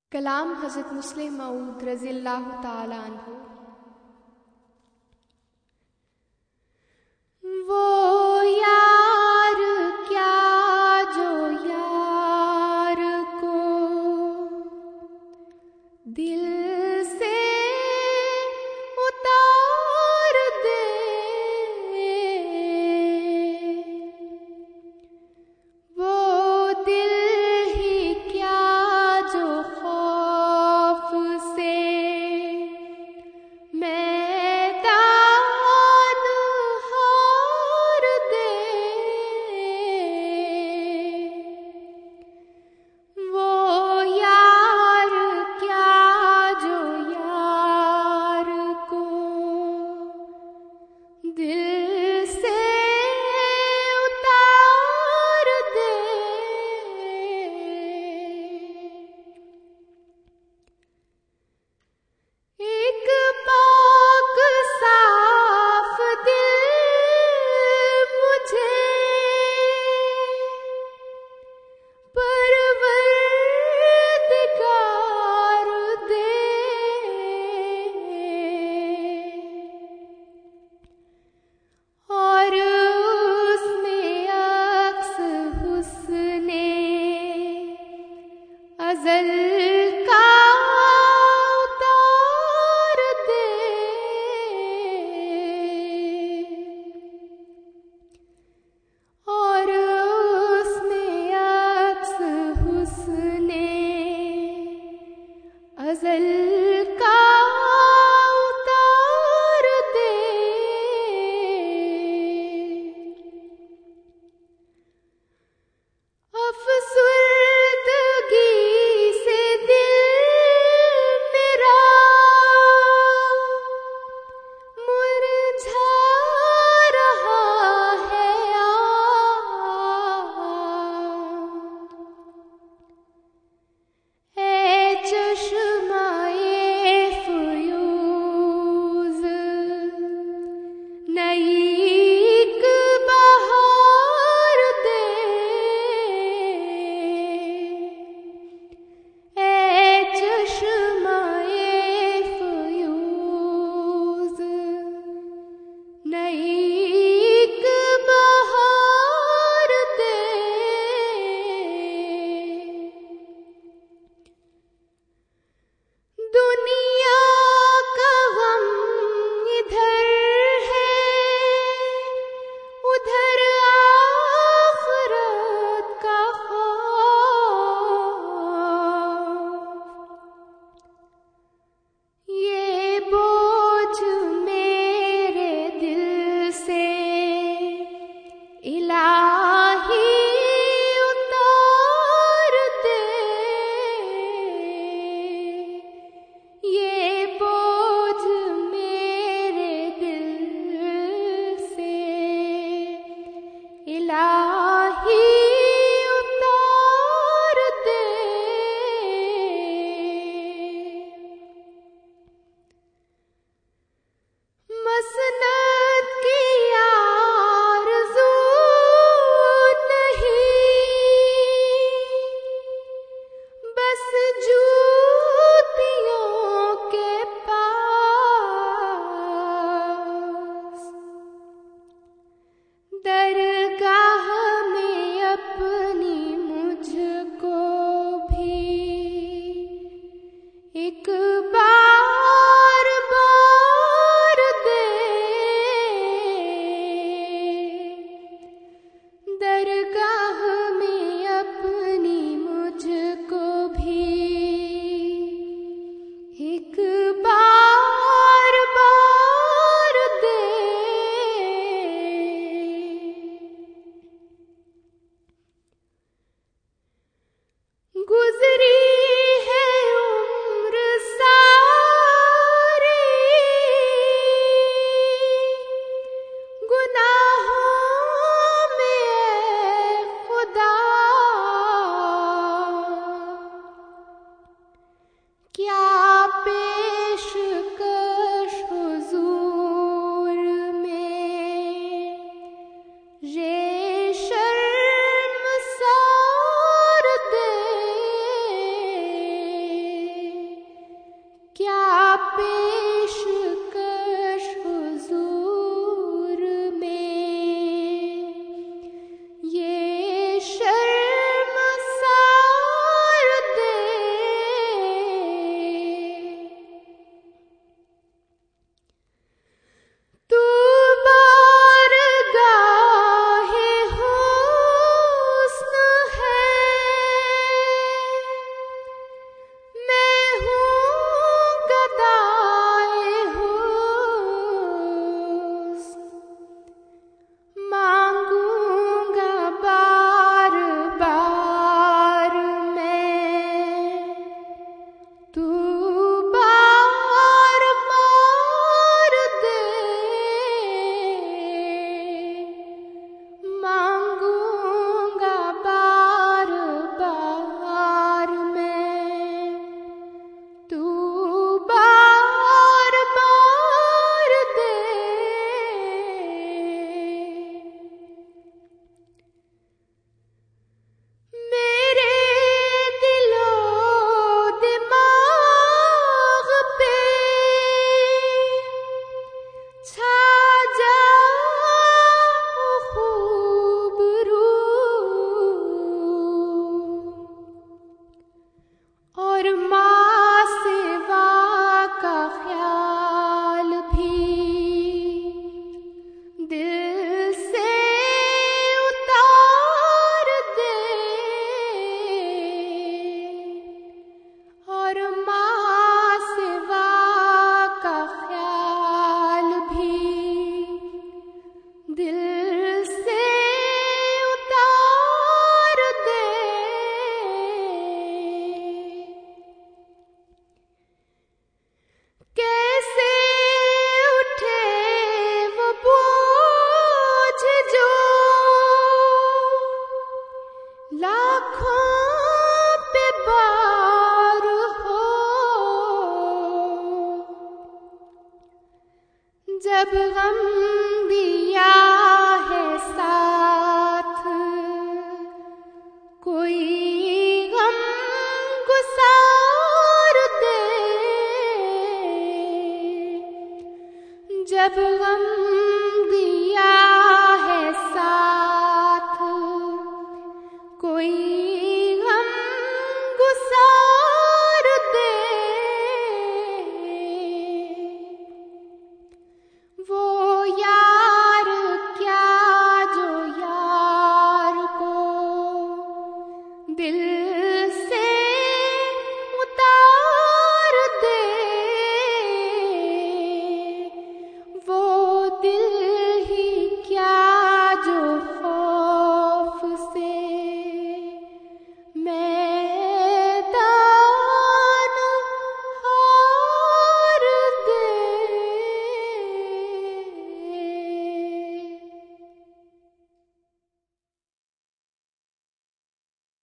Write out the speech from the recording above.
कलाम हज़रत मुस्लिम मऊद रज़ियल्लाहु ताला अन्हु। वो यार क्या जो यार को दिल से उतार दे, वो दिल ही क्या जो खौफ से मैदान हार दे, वो यार क्या जो यार को दिल से उतार दे। एक पाक साफ दिल मुझे परवरदिगार दे, और उसमें अक्स हुस्ने अज़ल का उतार दे, और उसमें अक्स हुस्ने अज़ल का उतार दे। अफसुर्दगी से दिल मेरा मुरझा रहा है, ऐ चश्माए फ़यूज़ नई एक बहार दे, ऐ चश्माए फ़यूज़ नई एक बहार दे। दुनिया का गम इधर है, उधर आखिरत का खौफ। ये बोझ मेरे दिल से इलाही उतार दे, ये बोझ मेरे दिल से इलाही उतार दे। मसनद की आरज़ू नहीं, बस जूतियों के पास दरगाह में अपनी मुझको भी एक बार बार दे, दरगाह में अपनी मुझको भी सब गम